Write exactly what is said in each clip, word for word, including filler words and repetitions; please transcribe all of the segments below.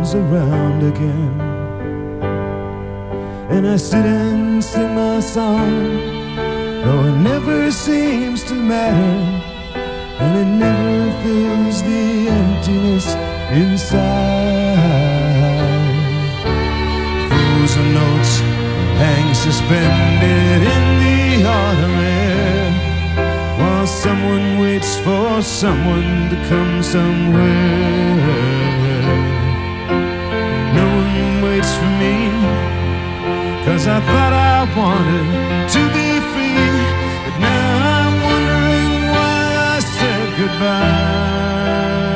comes around again, and I sit and sing my song, though it never seems to matter, and it never fills the emptiness inside. Fools and notes hang suspended in the autumn air, while someone waits for someone to come somewhere. No one waits for me, 'cause I thought I wanted to be free, but now I'm wondering why I said goodbye.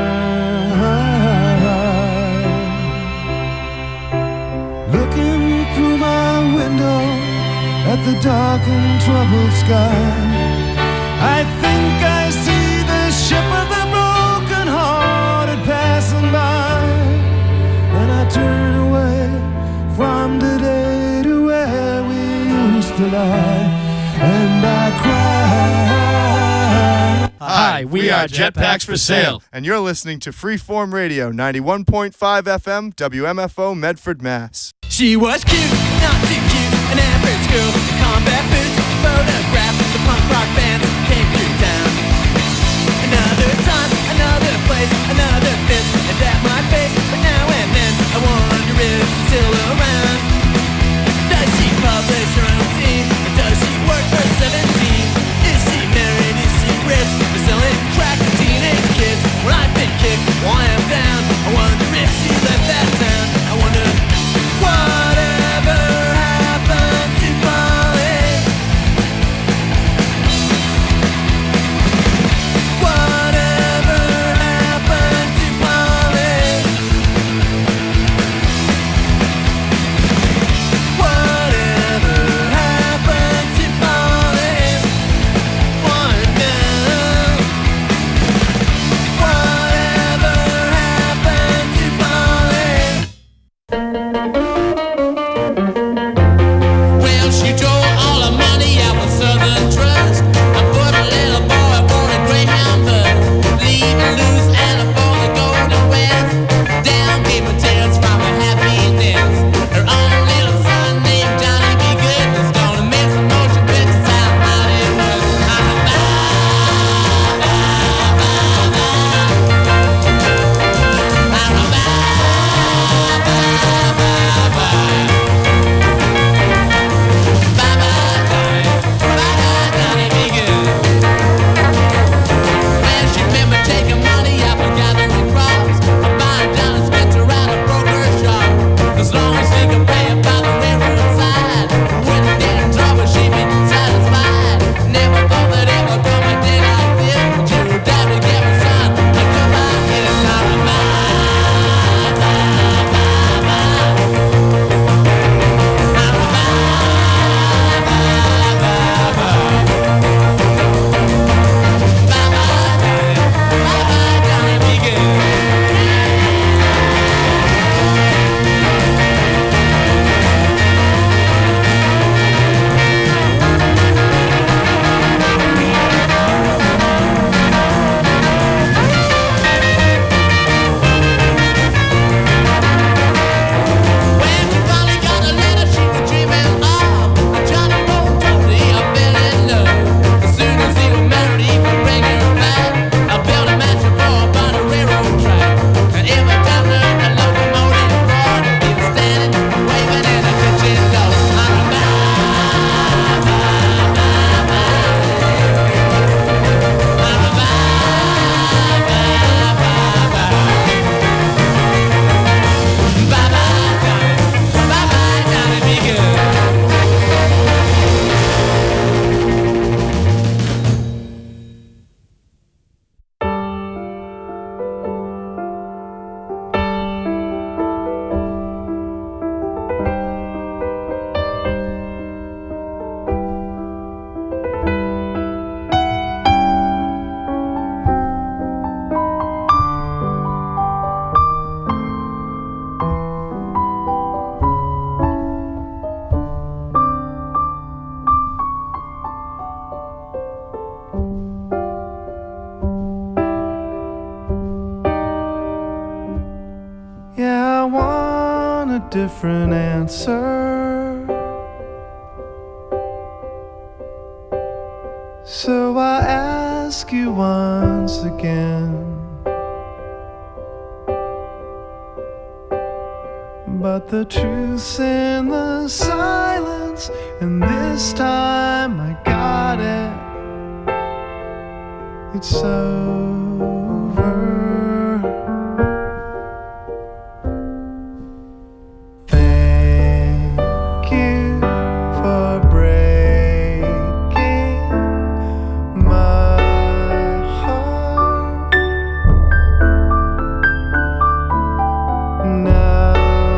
Looking through my window at the dark and troubled sky, I think I see the ship of the broken hearted passing by, and I turn away from today to where we used to lie, and I cry. Hi, we are Jetpacks for Sale, and you're listening to Freeform Radio, ninety-one point five F M, W M F O, Medford, Mass. She was cute, not too cute, an average girl, combat boots, photograph, the punk rock band came through town. Another time, another place, another fist, and at my face, but now and then I wonder if she's still around. Does she publish her own team, or does she work for seventeen? Is she married, is she rich, or selling crack to teenage kids? Well, I've been kicked while I'm down, I wonder if she left that town. I wonder whatever happened to Polly. Whatever happened I want a different answer. So I ask you once again. But the truth's in the silence, and this time I got it. It's over. Thank you for breaking my heart. Now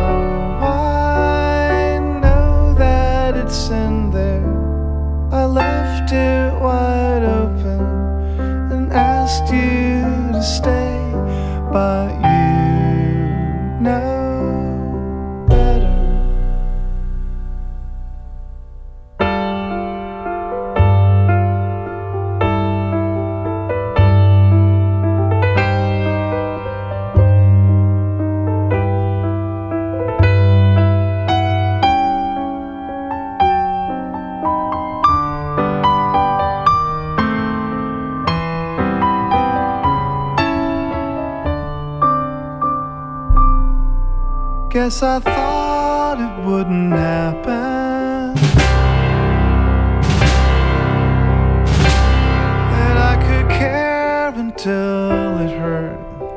I know that it's in there. I left it wide open and asked you to stay, but you know better. Guess I thought it wouldn't happen, that I could care until it hurt.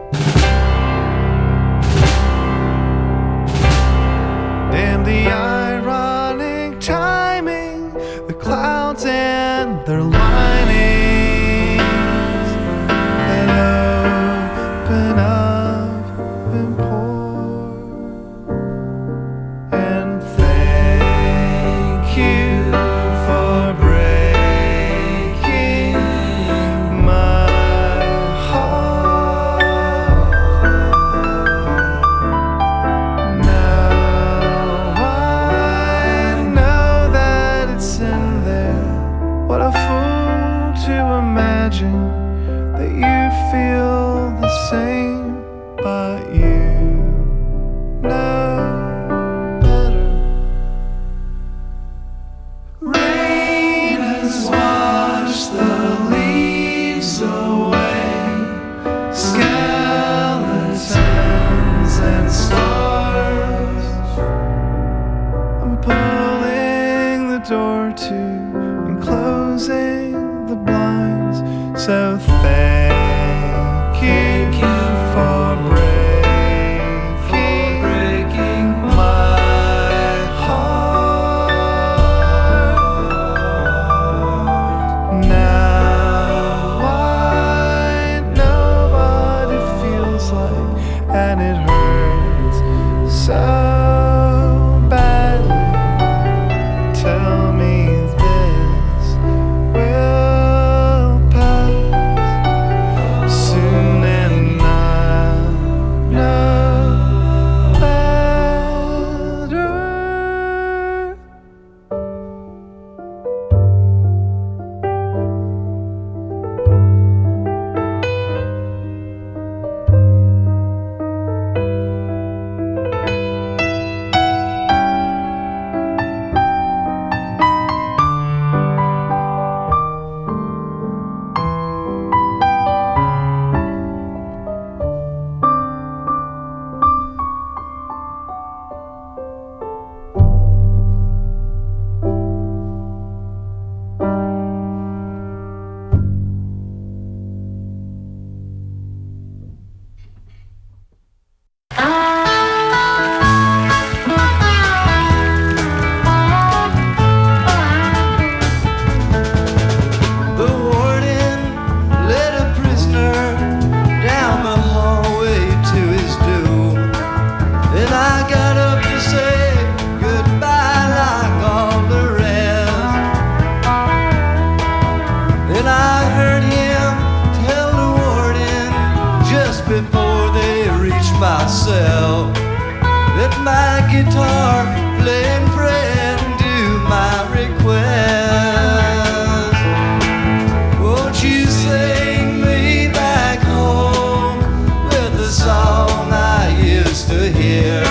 Damn the ironic timing, the clouds and their linings that open up and pour. That you'd feel the same, but you know better. Rain has washed the leaves away, skeletons and stars. I'm pulling the door to and closing the blinds. So thank you for breaking, breaking my heart. Now I know what it feels like, and it hurts so badly. Tell me this will soon, and I know better. Myself with my guitar playing prayer and do my request. Won't you sing me back home with the song I used to hear?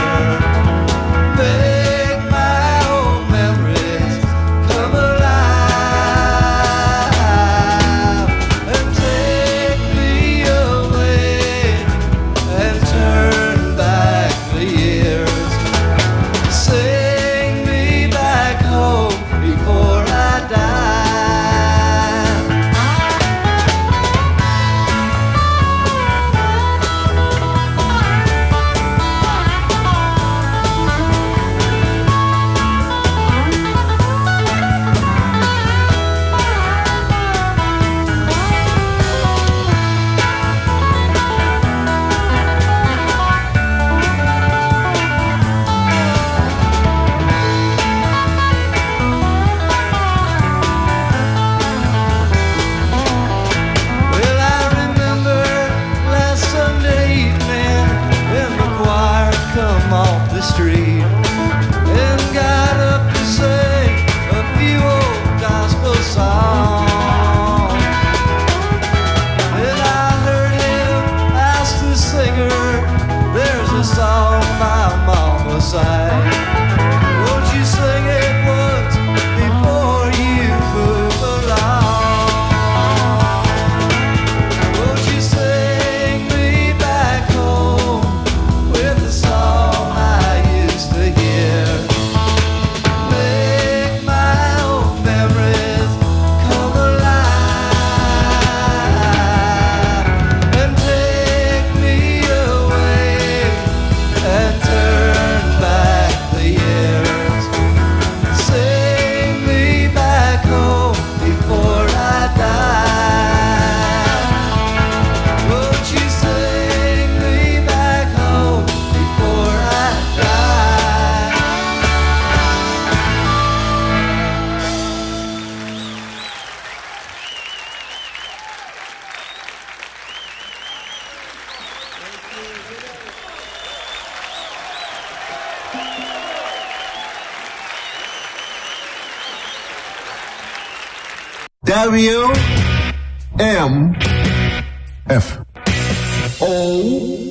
W M F O.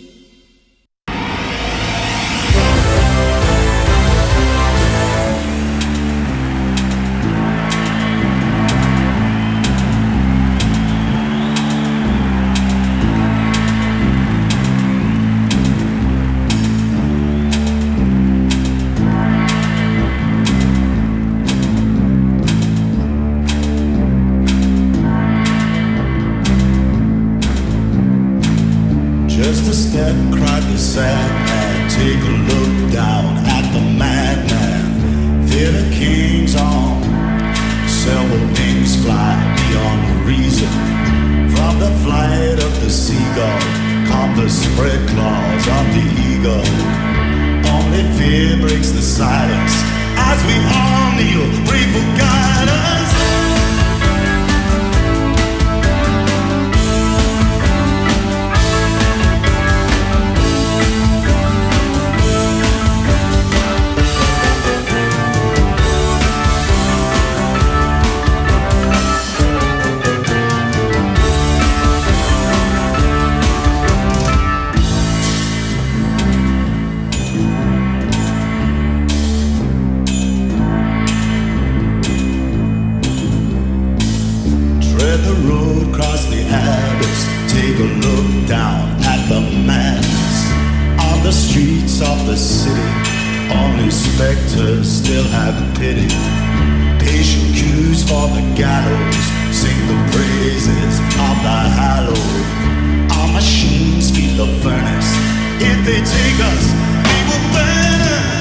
Just a step, cried the sad man. Take a look down at the madman. Theater kings on several wings fly beyond reason. From the flight of the seagull come the spread claws of the eagle. Only fear breaks the silence as we all kneel, pray for guidance. Take a look down at the mass on the streets of the city. Only specters still have pity. Patient cues for the gallows sing the praises of the hallowed. Our machines feed the furnace. If they take us, they will burn us.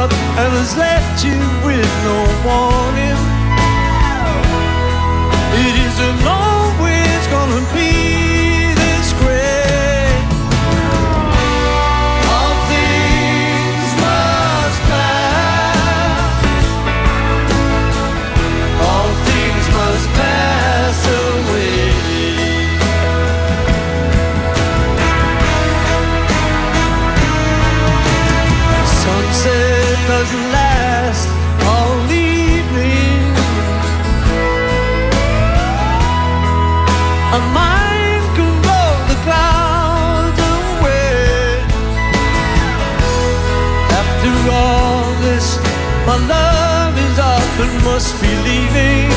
up and has left you with no warning. It isn't always gonna be this great. All things must pass. All things must pass away. Sunset doesn't last all evening. A mind can blow the clouds away. After all this, my love is up and must be leaving.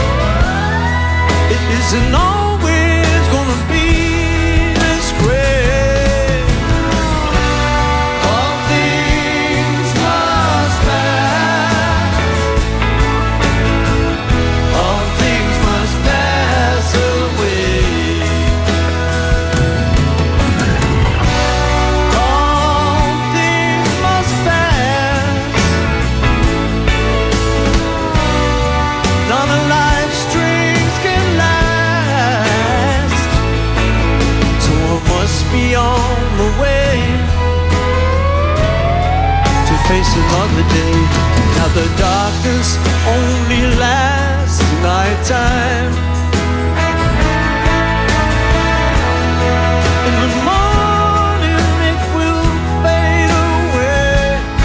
It isn't always gonna be this great. All things must pass. All things must pass away. All things must pass. None of life's strings can last. So I must be on my way to face another day. Now the darkness only lasts nighttime. In the morning it will fade away.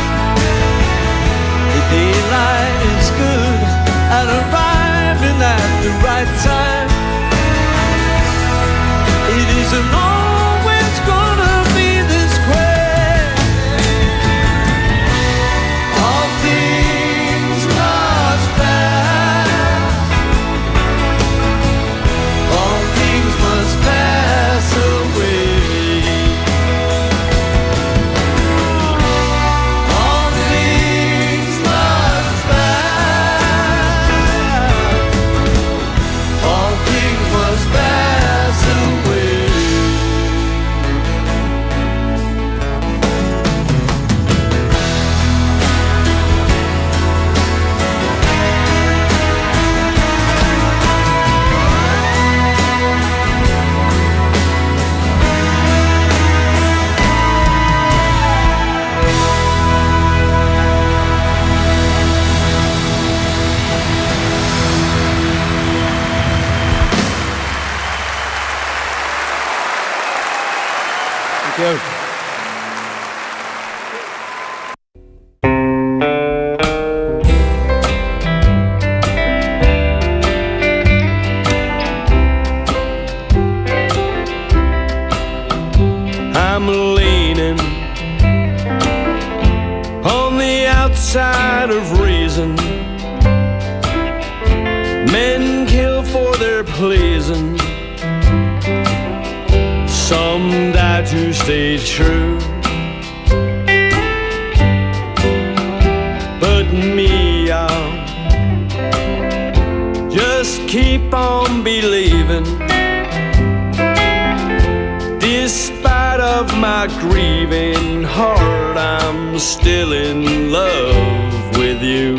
The daylight is good at arriving at the right time. It isn't always gonna be this great. All things must pass. All things must pass away. All things must pass. All things must pass away. Thank you. I'm leaning on the outside of reason. Men kill for their pleasing. Some die to stay true. But me, I'll just keep on believing. Despite of my grieving heart, I'm still in love with you.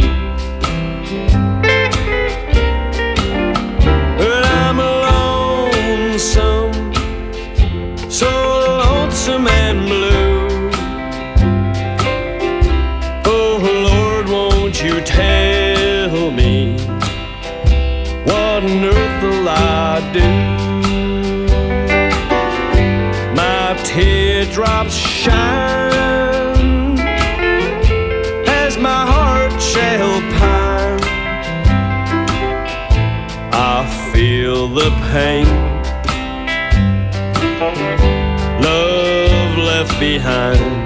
But I'm lonesome, so lonesome and blue. Oh Lord, won't you tell me what on earth will I do? My teardrops shine as my heart shall pine. I feel the pain love left behind.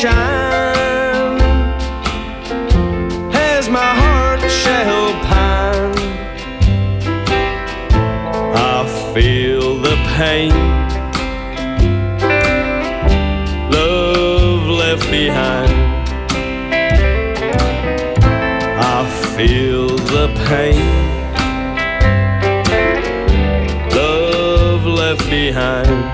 shine as my heart shall pine. I feel the pain, love left behind. I feel the pain, love left behind.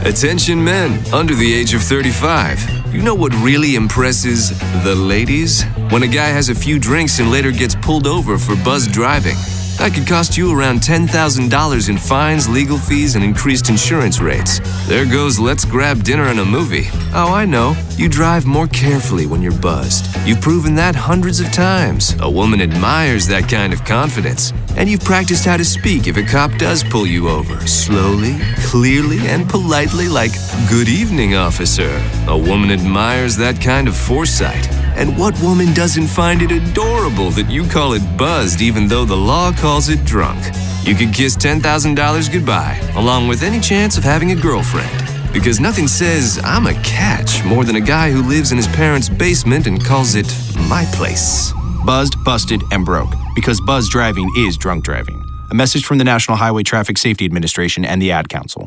Attention men under the age of thirty-five. You know what really impresses the ladies? When a guy has a few drinks and later gets pulled over for buzzed driving. That could cost you around ten thousand dollars in fines, legal fees, and increased insurance rates. There goes let's grab dinner and a movie. Oh, I know. You drive more carefully when you're buzzed. You've proven that hundreds of times. A woman admires that kind of confidence. And you've practiced how to speak if a cop does pull you over. Slowly, clearly, and politely like, "Good evening, officer." A woman admires that kind of foresight. And what woman doesn't find it adorable that you call it buzzed even though the law calls it drunk? You could kiss ten thousand dollars goodbye, along with any chance of having a girlfriend. Because nothing says, "I'm a catch," more than a guy who lives in his parents' basement and calls it my place. Buzzed, busted, and broke. Because buzzed driving is drunk driving. A message from the National Highway Traffic Safety Administration and the Ad Council.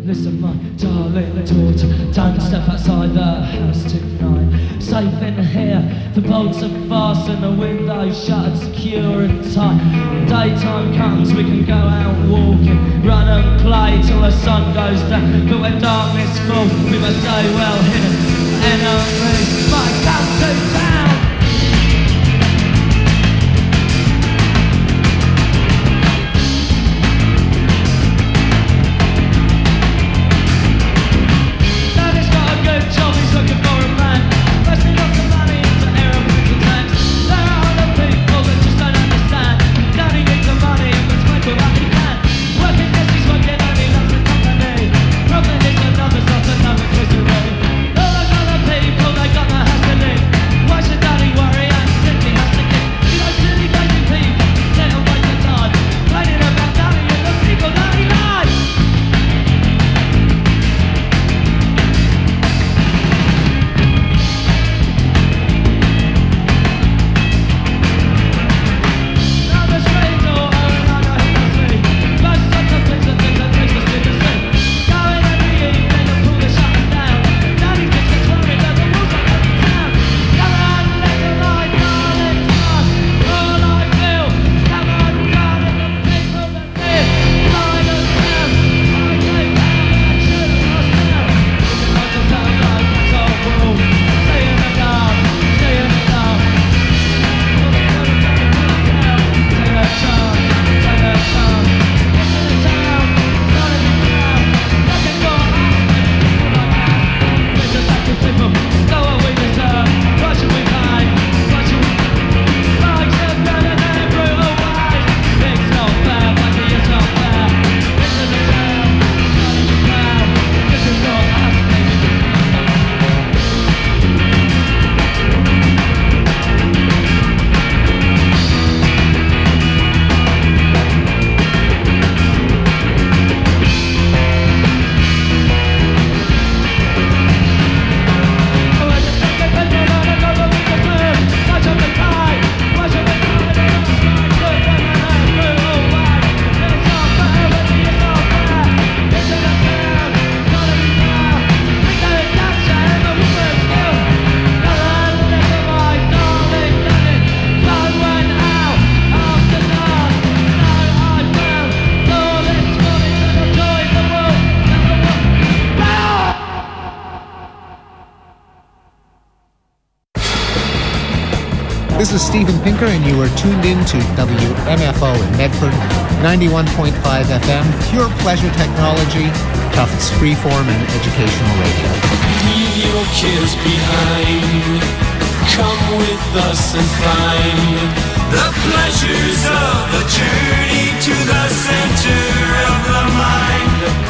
Listen, my darling daughter, don't step outside the house tonight. Safe in here, the bolts are fastened, the windows shut and secure and tight. When daytime comes, we can go out walking, run and play till the sun goes down. But when darkness falls, we must stay well hidden. Enemies might come to town. This is Steven Pinker, and you are tuned in to W M F O in Medford, ninety-one point five F M, pure pleasure technology, Tufts freeform and educational radio. Leave your cares behind. Come with us and find the pleasures of a journey to the center of the mind.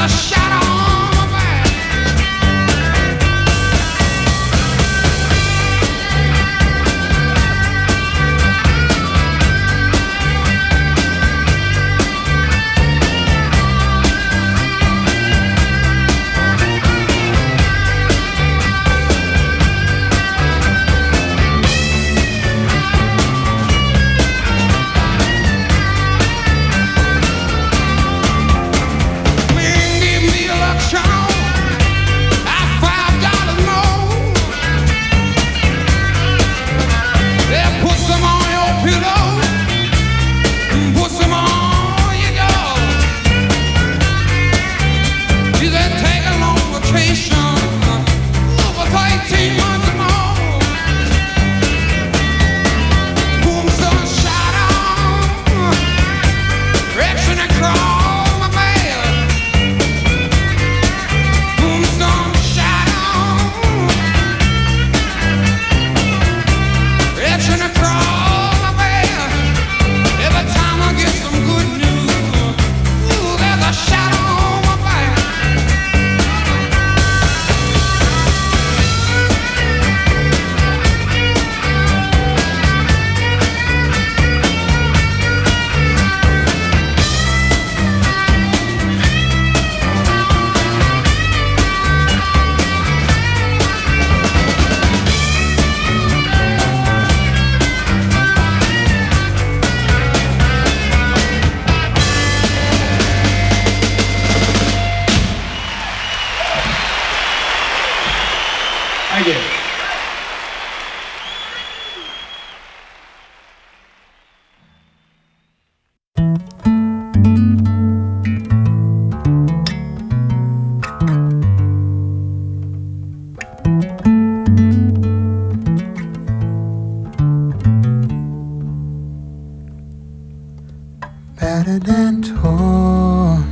battered and torn,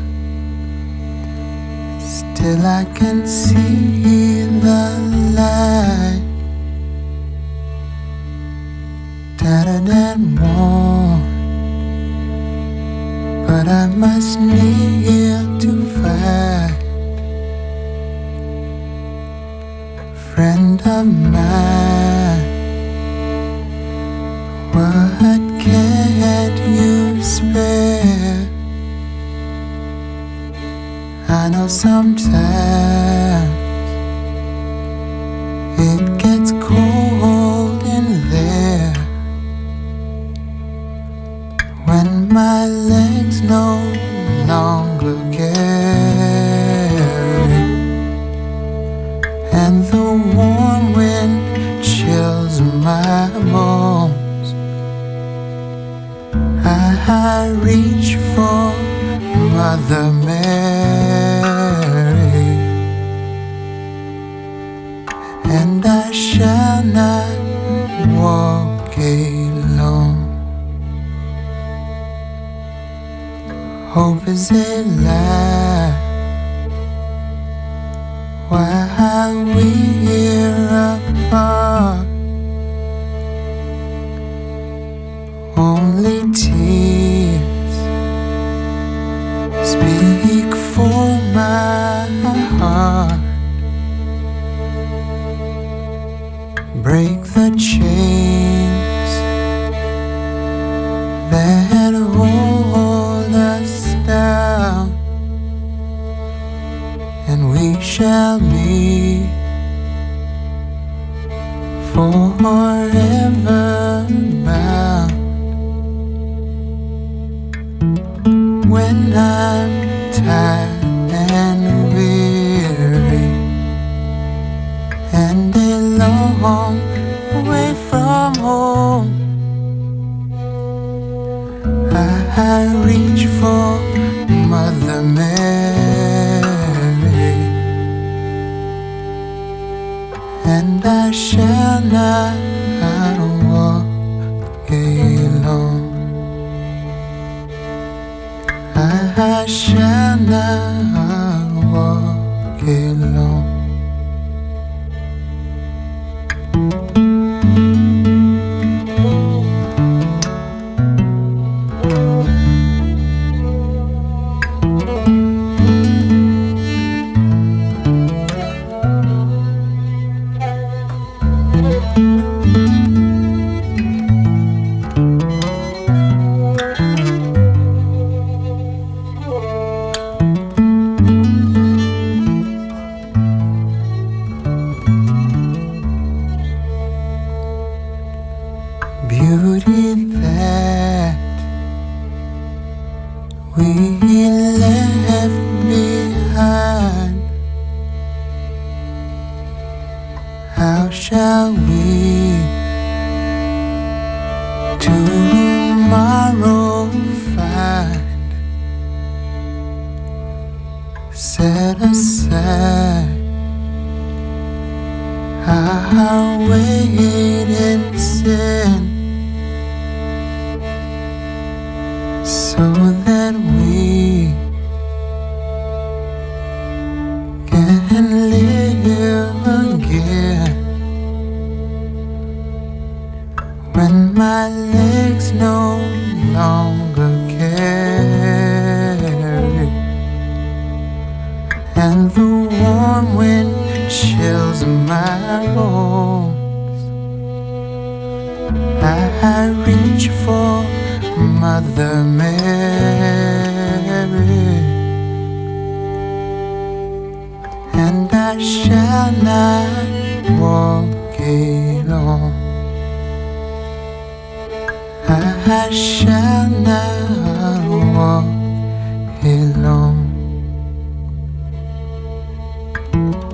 still I can see the light. Tattered and worn, but I must kneel to fight. Friend of mine, what can't you spare? I know sometimes it gets cold in there when my legs no longer carry, and the warm wind chills my bones. I reach for Mother Mary, and I shall not walk alone. Hope is a lie while we're apart. Only tears speak for my heart. Break the chains that hold us down, and we shall meet forever bound. When I'm tired and weary and a long way from home, I, I reach for Mother Mary, and I shall not walk alone. I shall not walk alone. shall we tomorrow find set aside our weight in sin, so that we can live again. When my legs no longer carry, and the warm wind chills my bones, I reach for Mother Mary, and I shall not walk alone. I shall not walk alone.